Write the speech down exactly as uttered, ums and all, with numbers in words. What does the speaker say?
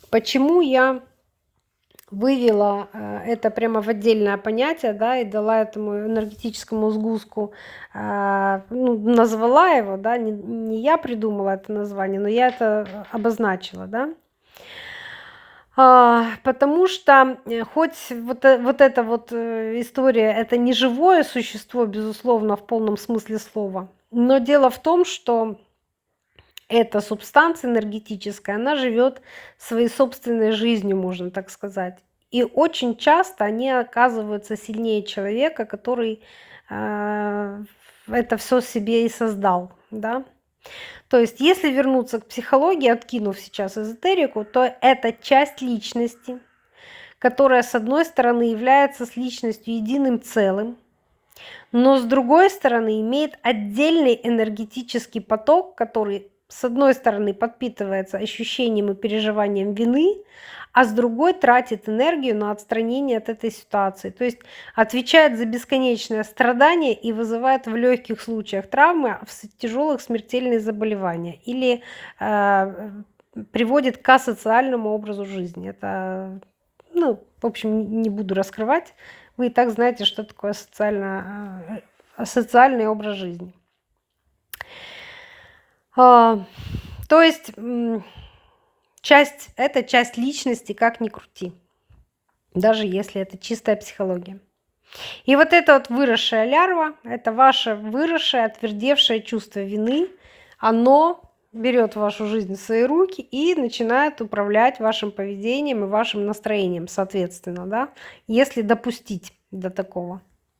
Почему я вывела э, это прямо в отдельное понятие, да, и дала этому энергетическому сгустку, а, ну, назвала его, да, не, не я придумала это название, но я это обозначила, да. А, потому что э, хоть вот, э- вот эта вот э, история, это не живое существо, безусловно, в полном смысле слова, но дело в том, что эта субстанция энергетическая, она живет своей собственной жизнью, можно так сказать. И очень часто они оказываются сильнее человека, который а, это все себе и создал, да. То есть, если вернуться к психологии, откинув сейчас эзотерику, то это часть личности, которая, с одной стороны, является с личностью единым целым, но с другой стороны имеет отдельный энергетический поток, который с одной стороны подпитывается ощущением и переживанием вины, а с другой тратит энергию на отстранение от этой ситуации. То есть отвечает за бесконечное страдание и вызывает в легких случаях травмы, а в тяжелых смертельные заболевания. Или э, приводит к асоциальному образу жизни. Это, ну, в общем, не буду раскрывать. Вы и так знаете, что такое социально, э, социальный образ жизни. А, то есть м, часть, это часть личности, как ни крути, даже если это чистая психология. И вот эта вот выросшая лярва, это ваше выросшее, отвердевшее чувство вины, оно берет вашу жизнь в свои руки и начинает управлять вашим поведением и вашим настроением, соответственно, да, если допустить до такого.